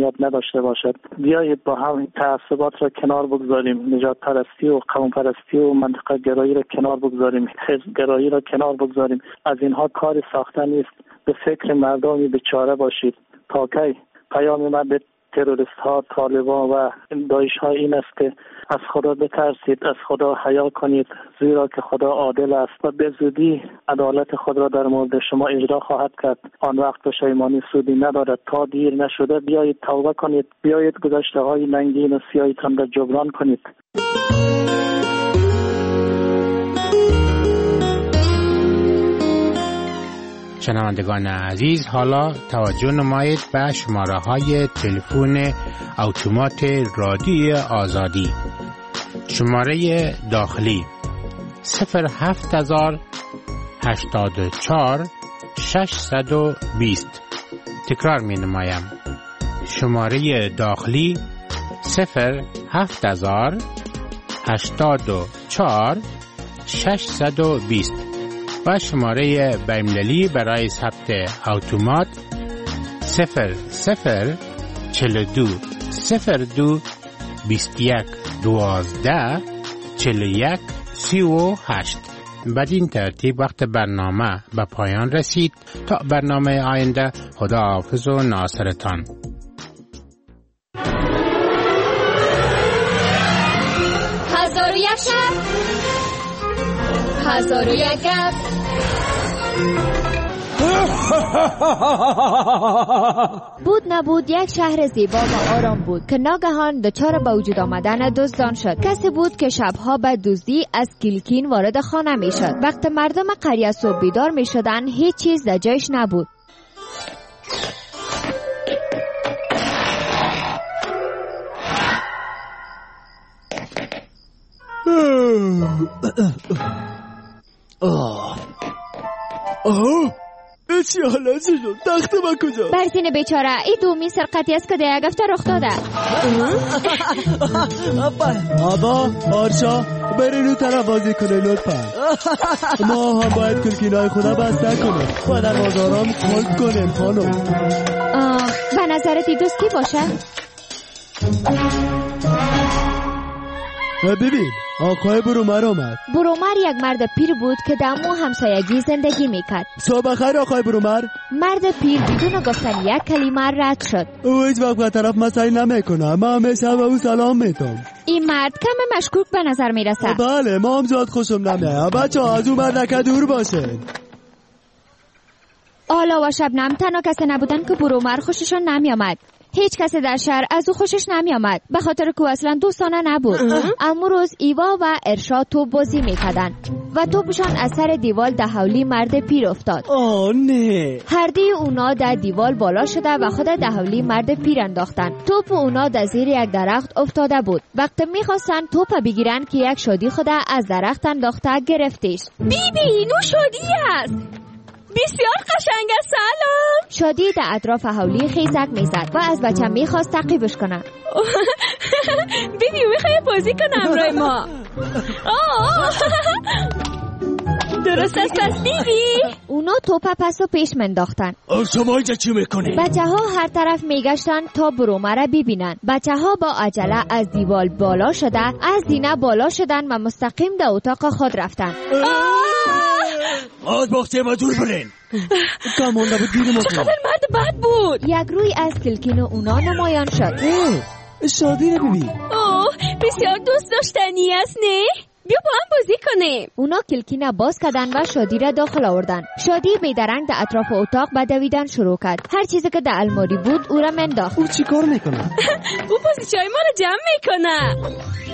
بنیاد نداشته باشد. بیایید با هم تعصبات را کنار بگذاریم، نجات پرستی و قوم پرستی و منطقه گرایی را کنار بگذاریم، حزب گرایی را کنار بگذاریم. از اینها کار ساخته نیست. به فکر مردمی بیچاره باشید. تا کی؟ پیام من به تروریست ها، طالبان و داعش ها این است که از خدا بترسید، از خدا حیا کنید، زیرا که خدا عادل است و به زودی عدالت خود را در مورد شما اجرا خواهد کرد. آن وقت پشیمانی سودی ندارد. تا دیر نشده بیایید توبه کنید، بیایید گذشته های ننگین و سیاهیتان را جبران کنید. شنوندگان عزیز، حالا توجه نمایید به شماره های تلفن اتومات رادیو آزادی. شماره داخلی 07084 620. تکرار می نمایم. شماره داخلی 07084 620 و شماره بین‌المللی برای ثبت اتومات 0042 02 21 12 41 38. بدین ترتیب وقت برنامه به پایان رسید. تا برنامه آینده، خداحافظ و ناصرتان. هزار و یک شب، هزار و یک گپ. بود نبود یک شهر زیبا و آرام بود که ناگهان دچار به وجود آمدن دزدان شد. کسی بود که شبها به دزدی از کلکین وارد خانه می شد. وقت مردم قریه صبح بیدار می شدن هیچ چیز در جایش نبود. چی حالا چی شد؟ تخت من کجا؟ برزین بیچاره، این دومین سرقتی است که در یک هفته رخ داده. آبا پارشا برین اون طرف بازی کنه لطفا. ما هم باید کلکینای خونه بسته کنیم و در بازارام خلق کنیم خانم. به نظرت این دوست کی باشه؟ ببین آقای برومر آمد. برومر یک مرد پیر بود که در مو همسایگی زندگی میکرد. صبح خیر آقای برومر. مرد پیر بدون گفتن یک کلمه رد شد. او هیچ وقت به طرف مسایی نمیکنه. من همیشه به او سلام میتونم. این مرد کم مشکوک به نظر میرسه. بله ما هم زیاد خوشم نمیاد. بچه ها از اون مردکه دور باشه. آلا و شبنم تنها کسی نبودن که برومر خوششون نمیامد. هیچ کسی در شهر از او خوشش نمی آمد به خاطر که اصلا دوستانه نبود. اما روز ایوا و ارشاد توپ بازی میکردن و توپشان از سر دیوال ده حولی مرد پیر افتاد. نه. هر دی اونا در دیوال بالا شده و خود ده حولی مرد پیر انداختن. توپ اونا در زیر یک درخت افتاده بود. وقت میخواستن توپ بگیرن که یک شادی خود از درخت انداخته گرفتش. بیبی نو شادی است. بسیار قشنگ است. سلام. شادی در اطراف حولی خیزک میزد و از بچه میخواست تعقیبش کنه. بیبی میخوای بازی کنم همراه ما؟ درست است پس بیبی. اونا توپ پس و پیش منداختن. شما اینجا چی میکنی؟ بچه ها هر طرف میگشتن تا برومر ببینن. بچه ها با عجله از دیوال بالا شده، از زینه بالا شدن و مستقیم در اتاق خود رفتن. آز باخته ما دور برین. کامونده بود دیگه چقدر مرد بد بود. یک روی از کلکین اونا نمایان شد. شادی رو ببین. بسیار دوست داشتنی است نه؟ بیا با هم بازی کنیم. اونا کلکین باز کردن و شادی را داخل آوردن. شادی بیدرنگ در اطراف اتاق به دویدن شروع کرد. هر چیزی که در الماری بود او را منداخت. او چی کار میکنه؟ او بازیچه‌های ما را جمع میکنه.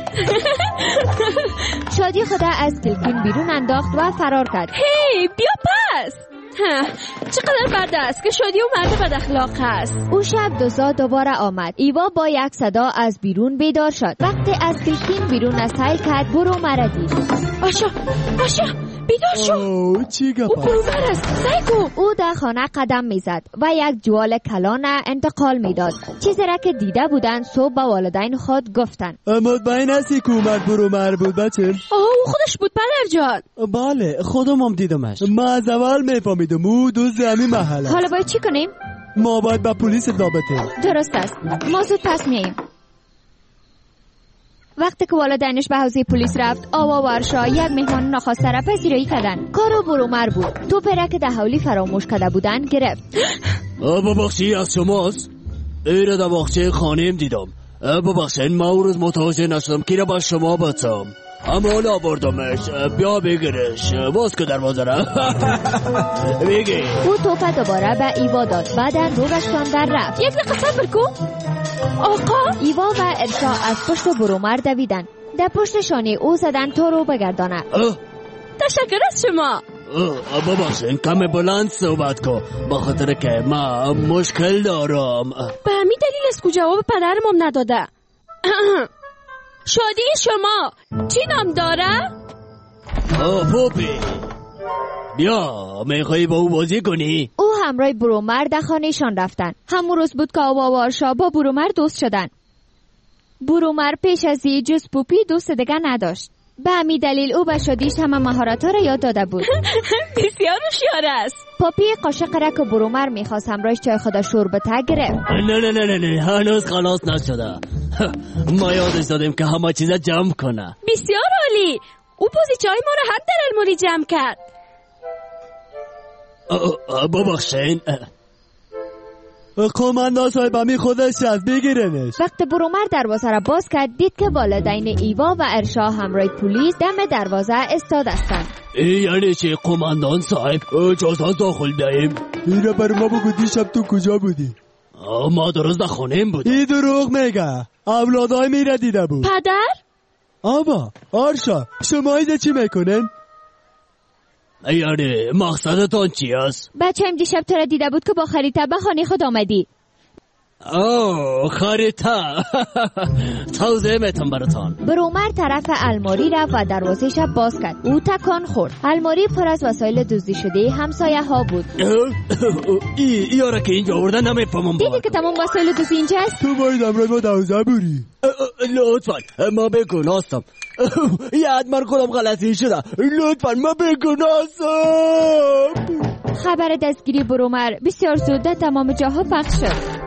شادی خود از کلکین بیرون انداخت و فرار کرد. هی بیا پس. چقدر بد است که شادی و مرد بد اخلاق است. او شب دوباره آمد. ایوا با یک صدا از بیرون بیدار شد. وقتی از کلکین بیرون نسایل کرد برومر دید. آشا بیدار شو. چی گپ؟ او برومر است. سایکو. او در خانه قدم میزد و یک جوال کلان انتقال میداد. چیزی را که دیده بودند صبح با والدین خود گفتند. مطمئن هستی که اومد برومر بود بچه؟ او خودش بود پدر جان. بله خودم هم دیدمش. من از اول میفهمیدم او دوست همین محله. حالا باید چی کنیم؟ ما باید به پلیس اطلاع بدیم. درست است. ما زود پس میاییم. وقتی که والدینش به حوزه پلیس رفت، آوا و ارشا یک مهمان ناخواسته را پذیرایی کردند. کارو برومر بود. توپی را که در حولی فراموش کرده بودند گرفت. ببخشید از شماست؟ ایره در باغچه خانه‌ام دیدم. ببخشید ما اون روز متوجه نشدم که را با شما بچم. اما حالا آوردمش. بیا بگیرش. باز که دروازه را بگیر. او توپه دوباره به ایوا داد. بعدا روغش در رفت. یک دقیقه صبر کن آقا. ایوا و ارشا از پشت برومر دویدن. در پشت شانه او زدن تا رو بگردانه. تشکر از شما. ببخشید کم بلند صحبت کن، بخاطر که ما مشکل دارم. به همین دلیل است که جواب پدرمم نداده. شادی شما چی نام داره؟ پوپی. بیا میخوایی با او بازی کنی؟ او همراه برومر در خانهشان رفتن. همون روز بود که آوا و ارشا با برومر دوست شدن. برومر پیش از این جز پوپی دوست دیگه نداشت. به همین دلیل او به شادیش همه مهارت‌ها را یاد داده بود. بسیار هوشیار است. پوپی قاشق را که برومر میخواست همراهش چای خود شوربته گرفت. نه هنوز خلاص نشده. ما یادش دادیم که همه چیز جمع کنه. بسیار عالی. او بازیچه‌های ما را هم در الماری جمع کرد. ببخشین قماندان صاحب همی خودش از بگیرنش. وقتی برومر دروازه را باز کرد دید که والدین ایوا و ارشا همراه پلیس دم دروازه استاد هستند. یعنی چی قماندان صاحب؟ اجازه داخل بیاییم؟ این را بر ما بگو دیشب تو کجا بودی؟ ما درست در خانه‌ام بودیم. این دروغ میگه. اولادای میره دیده بود. پدر؟ آبا ارشا شما اینجا چی میکنن؟ یعنی مقصدتان چی است؟ بچه‌م دیشب تو را دیده بود که با خریطه به خانه خود آمدی. خریطه. توضیح میتم براتان. برومر طرف الماری رفت و دروازه‌اش را باز کرد. او تکان خورد. الماری پر از وسایل دزدی شده همسایه ها بود. یارا که اینجا آوردن نمیفهمم. دیدی که تمام وسایل دزدی اینجا است؟ تو باید امروز ما 12 بوری. لطفا ما بگناستم. یاد من خودم غلطی شده. لطفا ما بگناستم. خبر دستگیری برومر بسیار زود در تمام جاها پخش شد.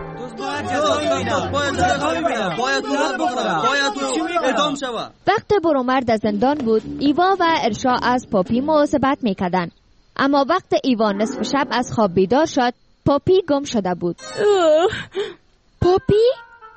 وقت برومر در زندان بود ایوا و ارشا از پاپی مواظبت میکردن. اما وقت ایوا نصف شب از خواب بیدار شد پاپی گم شده بود. پاپی؟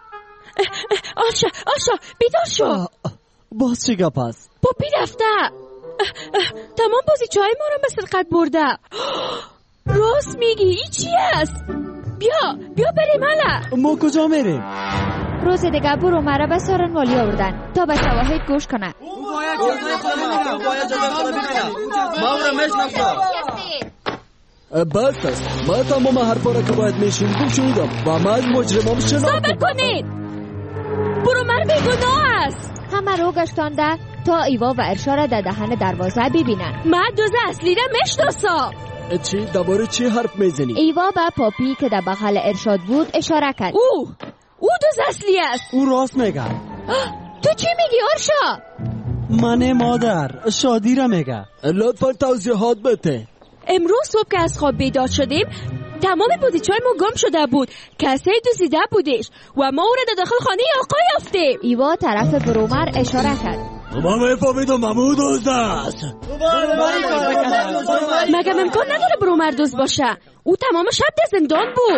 آشا بیدار شو. باز چی گپ است؟ پاپی رفته. تمام بازیچه‌های ما رو به سرقت برده. راست میگی این چی است؟ بیا بریم حالا. ما کجا میریم؟ روز دیگه برومر را به سارنوالی آوردن تا به شواهد گوش کنه. بس است. ما تمام حرفا را که باید میشنیدم شنیدم و من از مجرمام شناخت. صبر کنید. برومر بیگناه است. همه رو گشتانده تا ایوا و ارشا را در دهن دروازه ببینن. من دوز اصلی را میشناسم. چی؟ درباره چی حرف میزنی؟ ایوا به پاپی که در بغل ارشاد بود اشاره کرد. او دوز اصلی است. او راست میگه. تو چی میگی ارشا؟ من مادر شادی را میگه. لطفا توضیحات بده. امروز صبح که از خواب بیدار شدیم تمام بازیچه‌های ما گم شده بود. کسی دزدیده بودش و ما او را در داخل خانه آقا یافتیم. ایوا طرف برومر اشاره کرد. ما میفهمیدم محمود دزد است. مگه امکان نداره برومر دزد باشه؟ او تمام شب در زندان بود.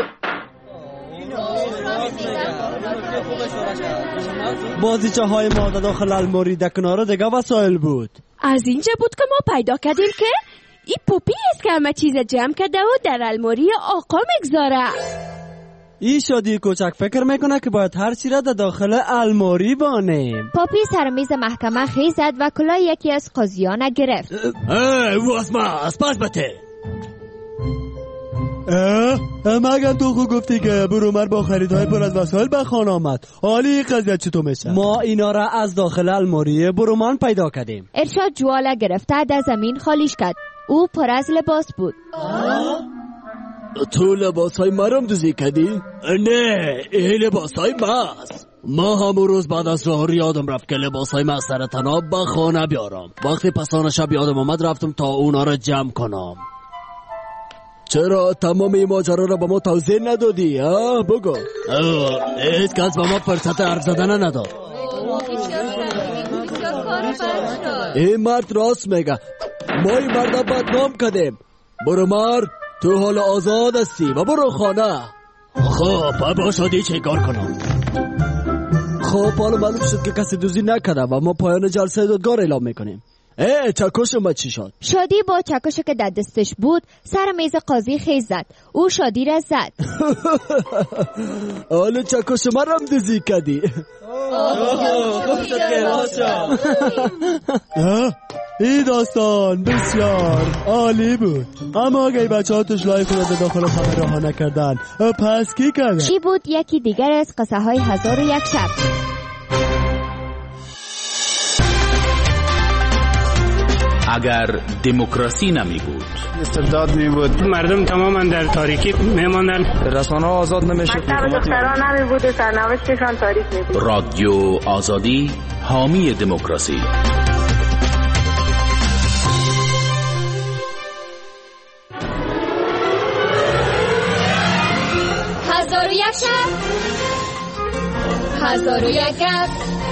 بازیچه‌های ما در داخل الماری در کنار دیگه وسایل بود. از اینجا بود که ما پیدا کردیم که این پوپی است که همه چیز جمع کرده و در الماری آقا میگذاره. این شادی کوچک فکر میکنه که باید هر چی را در داخل الماری بانیم. پاپی سر میز محکمه خیز زد و کلاه یکی از قاضیان گرفت. واسماس پس بته. مگه تو خود گفتی که برومر با خریدهای پر از وسایل به خانه آمد. حالی قضیه چطور میشه؟ ما اینا را از داخل الماری برومر پیدا کردیم. ارشاد جواله گرفته در زمین خالیش کرد. او پر از لباس بود. تو لباسای مرم دوزی کردی؟ نه این لباسای ماست. ما همون روز بعد از ظهر یادم رفت که لباسای ما سر تناب به خانه بیارم. وقتی پسان شب یادم آمد رفتم تا اونا را جمع کنم. چرا تمام این ماجرا را به ما توضیح ندادی؟ بگو. هیچ کس به ما فرصت حرف زدن نداد. این مرد راست میگه. ما این مرد بدنام کردیم. برو مرد، تو حال آزاد هستی و برو خانه. خب باشدی چه کار کنم؟ خب حالا معلوم شد که کسی دزدی نکرده و ما پایان جلسه دادگاه اعلام میکنیم. چکش اومد چی شد؟ شادی با چکشی که در دستش بود سر میز قاضی خیز زد. او شادی را زد. حالا چکش من هم دزدی کردی. این داستان بسیار عالی بود، اما اگه بچه ها توش لایف رو داخل خانه رها نکردن پس کی کرده؟ چی بود یکی دیگر از قصه های 1001 شب. اگر دموکراسی نمی بود، استبداد می بود، مردم تماما در تاریکی میماندن، رسانه آزاد نمیشه، مکتب دختران نمی بود و سرنوشتشان تاریک می بود. رادیو آزادی حامی دموکراسی. هزار و یک شب.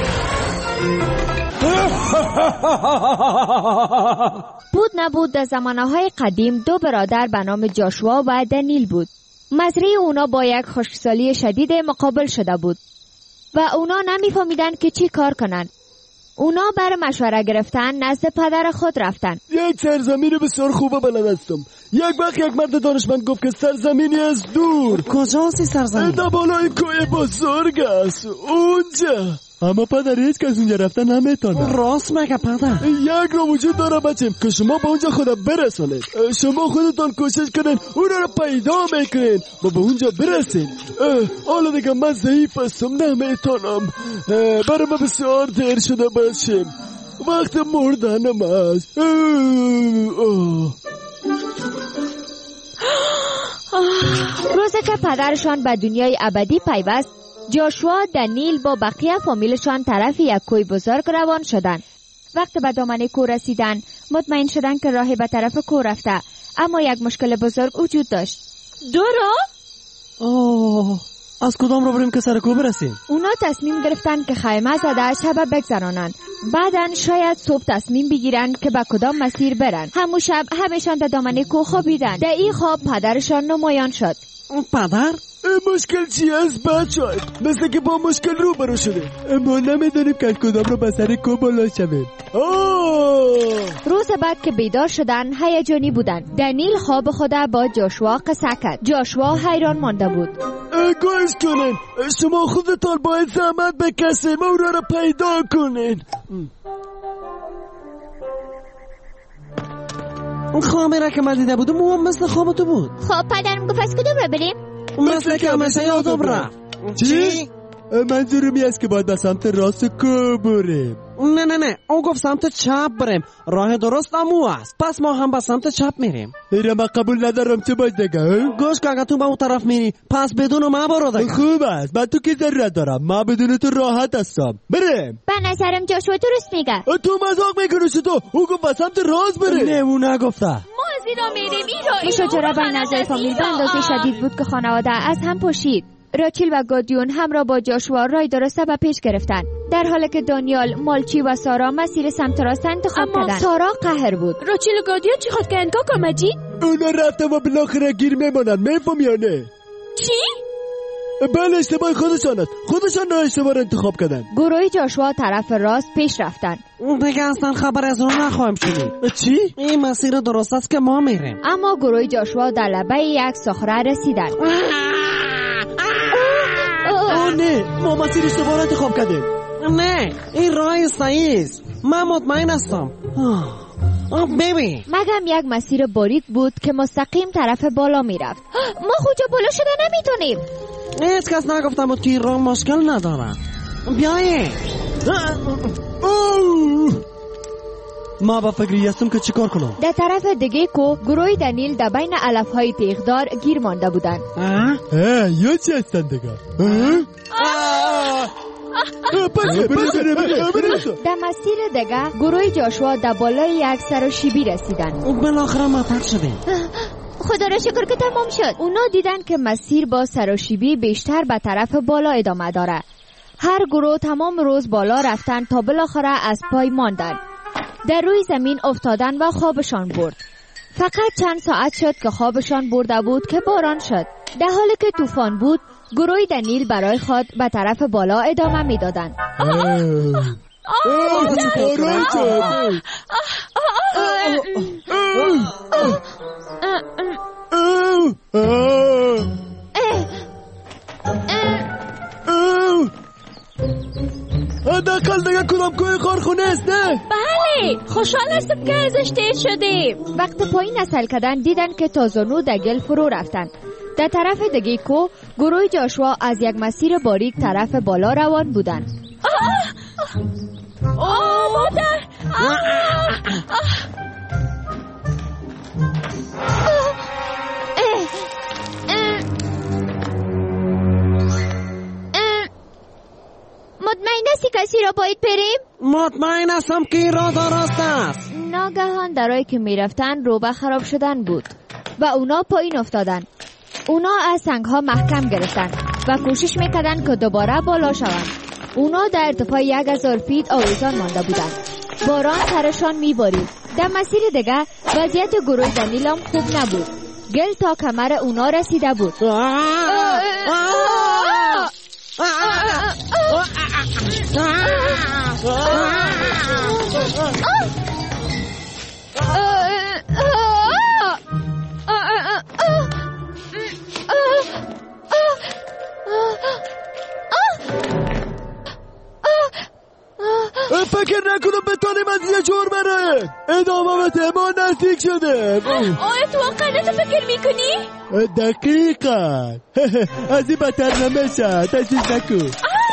بود نبود در زمانهای قدیم دو برادر به نام جاشوا و دنیل بود. مزرعه اونا با یک خشکسالی شدید مقابل شده بود و اونا نمیفهمیدن که چی کار کنن. اونا برای مشوره گرفتن نزد پدر خود رفتن. یک سرزمین بسیار خوبه بلد هستم. یک وقت یک مرد دانشمند گفت که سرزمینی از دور. کجاست سرزمین؟ در بالای کوه بزرگ است اونجا. اما پدر هیچ کس اونجا رفتن نمیتونه. راست مگه پدر؟ یک را وجود داره بچم که شما به اونجا خود برسونید. شما خودتان کوشش کنین اون را پیدا میکنین و به اونجا برسین. حالا دیگه من ضعیف هستم نمیتونم. برای من بسیار دیر شده بچم. وقت مردنم است. روزی که پدرشان به دنیای ابدی پیوست، جاشوا دنیل با بقیه فامیلشان طرف یک کوه بزرگ روان شدند. وقتی به دامنه کوه رسیدن مطمئن شدند که راه به طرف کوه رفته، اما یک مشکل بزرگ وجود داشت. دو راه؟ از کدام رو بریم که سر کوه برسیم؟ اونا تصمیم گرفتن که خیمه زده شب بگذرانند. بعدن شاید صبح تصمیم بگیرن که به کدام مسیر برن. همون شب همشان در دامنه کوه خوابیدن. در این خواب پدرشان نمایان شد. پدر؟ مشکل چی است بچه؟ مثل که با مشکل رو برو شده، ما نمیدونیم که کدام رو به سر کوه بالا شویم. روز بعد که بیدار شدن هیجانی بودن. دنیل خواب خدا با جاشوا قصه کرد. جاشوا حیران مانده بود. گوش کنین، شما خودتان باید زحمت بکشین و اون را پیدا کنین. اون خوابی را که من دیده بودم اون مثل خواب تو بود. خب پدرم گفت از کدوم را بریم؟ مثل که مثل یادم رفت. چی؟ منظورمی است که باید به سمت راست کوه بریم. نه اون گفت سمت چپ بریم. راه درست امو است، پس ما هم به سمت چپ میریم. ایره من قبول ندارم. چه باید دیگه؟ گوش که اگه تو به اون طرف میری پس بدون ما برو دیگه. خوب است، من تو که ضرورت دارم، من بدون تو راحت هستم. بریم. به نظرم جاشوا درست میگه. تو مذاق میکنی تو؟ او گفت به سمت راست بریم. نه اون نگفته. ما از اینا میریم. مشاجره بین اعضای فامیل به اندازه شدید بود که خانواده از هم پاشید. راچیل و گادیون همراه با جاشوا راه درسته به پیش گرفتن، در حالی که دانیال، مالچی و سارا مسیر سمت راست انتخاب کردند. سارا قهر بود. راچیل و گادیون چی خود کردن کاکا مجید؟ اونا رفتن و بالاخره گیر میمونن. میفهم یا نه؟ چی؟ بله اشتباه خودشان است. خودشان راه اشتباه را انتخاب کردن. گروه جاشوا طرف راست پیش رفتن. دیگه اصلا خبر از اون نخواهم شنید. چی؟ این مسیر درست است که ما میریم. اما گروه جاشوا در لبه یک صخره رسیدن. نه، ما مسیر اشتباه را انتخاب کردیم. نه، این راه صحیح است. من مطمئن هستم. ببین، مگم یک مسیر باریک بود که مستقیم طرف بالا میرفت. ما خوجا بالا شده نمیتونیم. هیچ کس نگفتم و توی راه مشکل نداره. بیایید. ما با فکری هستم که چیکار کنم. در طرف دیگه کو گروه دنیل در بین علفهای تیغدار گیر مانده بودن. یا چی هستن دیگه؟ در مسیر دیگه گروه جاشوا در بالای یک سر و شیبی رسیدن. بالاخره موفق شدیم. خدا را شکر که تمام شد. اونا دیدن که مسیر با سراشیبی بیشتر به طرف بالا ادامه داره. هر گروه تمام روز بالا رفتن تا بالاخره از پای ماندن. در روی زمین افتادن و خوابشان برد. فقط چند ساعت شد که خوابشان برده بود که باران شد. در حالی که طوفان بود، گروه دنیل برای خود به طرف بالا ادامه میدادند. حداقل دیگه کدامگاه کارخونه است نه؟ بله، خوشحال هستم که ازش تیر شدیم. وقت پایین نسل کردن دیدن که تازانو در گل فرو رفتن. در طرف دیگه کو گروه جاشوا از یک مسیر باریک طرف بالا روان بودن. مادر! مطمئن هستی کسی را باید بریم؟ مطمئن هستم که این راه درست است. ناگهان درایی که میرفتن روبه خراب شدن بود و اونا پایین افتادن. اونا از سنگ ها محکم گرفتن و کوشش میکردن که دوباره بالا شوند. اونا در ارتفاع 1000 فیت آویزان مانده بودن. باران سرشان میبارید. در مسیر دیگه وضعیت گروه دنیلام خوب نبود. گل تا کمر اونا رسیده بود. فکر نکنم بتونیم از یه جور بره. ادامه بده، ما نزدیک شده. آیا تو واقعا تو فکر میکنی؟ دقیقا. از این بطر نمیشه. تشویش نکن.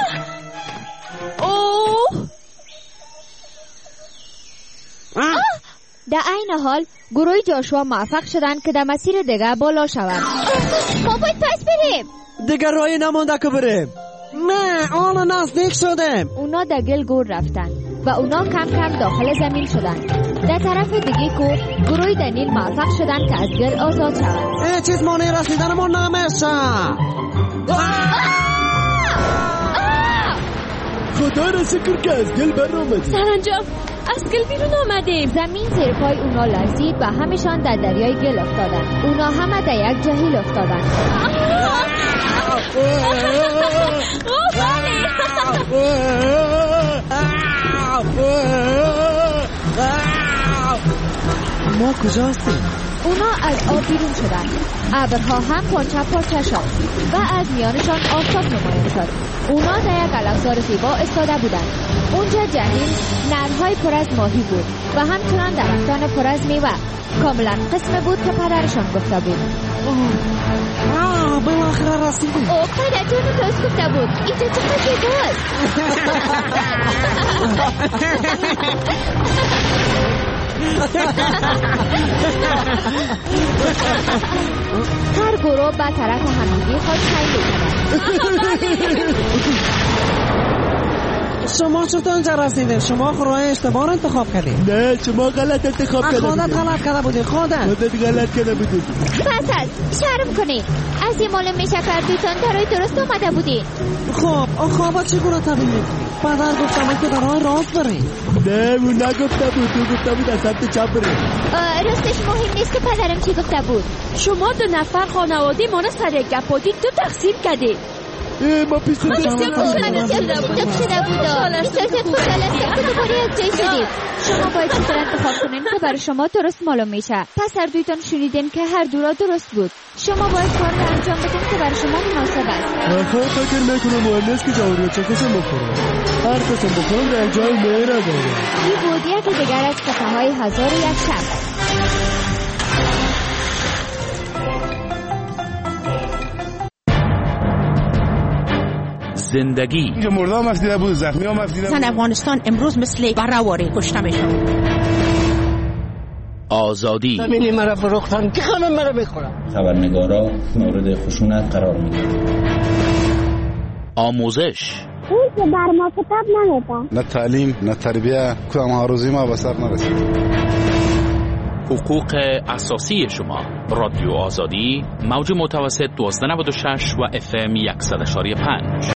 در این حال گروه جاشوا موفق شدن که در مسیر دیگه بالا شوند. ما باید پس بریم. دیگه راهی نمونده که بریم. نه، آن نزدیک شدیم. اونا در گل گور رفتن و اونا کم کم داخل زمین شدن. در طرف دیگه کو گروه دنیل موفق شدن که از گل آزاد شوند. این چیز مانع رسیدن ما نمیشه. خدا را شکر که از گل بر آمدیم. سرانجام از گل بیرون آمدیم. زمین زیر پای اونا لرزید و همشان در دریای گل افتادن. اونا همه در یک جهیل افتادن. ما کجا هستیم؟ اونا از آب بیرون شدن. ابرها هم پارچه شد و از میانشان آفتاب نمایان شد. اونا در یک علفزار زیبا استاده بودند. اونجا جهیل نهرهای پر از ماهی بود و همچنان درختان پر از میوه. کاملا قسم بود که پدرشان گفته بود. بالاخره رسیدیم. پدرتون درست گفته بود. اینجا چقدر زیباست. هر گروه به طرف همدیگه خود خیلی کردن. شما چطور اینجا رسیدین؟ شما راه اشتباه رو انتخاب کردین. نه، شما غلط انتخاب کرده بودید. خودت غلط کرده بودی. خودت غلط کرده بودید. پس از شرم کنین. از این مال میشه کردیتان در راه درست اومده بودین. خب خوابا چگونه تبیین میکنی؟ پدر گفتم که در راه راست برین. نه، اون نگفته بود. تو گفته بود از سمت چپ برین. راستش مهم نیست که پدرم چی گفته بود. شما 2 نفر خانواده ما را سر یک گپادی 2 تقسیم کردید. ما پیش شده بود. شما باید چطور انتخاب کنین که برای شما درست معلوم میشه. پس هر دویتان شنیدین که هر دو را درست بود. شما باید کار رو انجام بدین که برای شما مناسب است. خب فکر میکنم مهم نیست که جواری چه کسیم بخورم. هر کسیم بخورم در جای میره دارم. این بود یک دیگر از قطعه های 1001 شب. زندگی اینجا مرده هم افدیده بود، زخمی هم افدیده بود. زن افغانستان امروز مثل برهواری کشته میشون. آزادی زمینی مرا فروختن که همه مرا بخورم. خبرنگارا مورد خشونت قرار میگیرن. آموزش اون که بر ما کتاب نمیدن. نه تعلیم نه تربیه، کدام ها روزی ما به سر نرسید. حقوق اساسی شما. رادیو آزادی، موج متوسط 1296 و FM 100.5.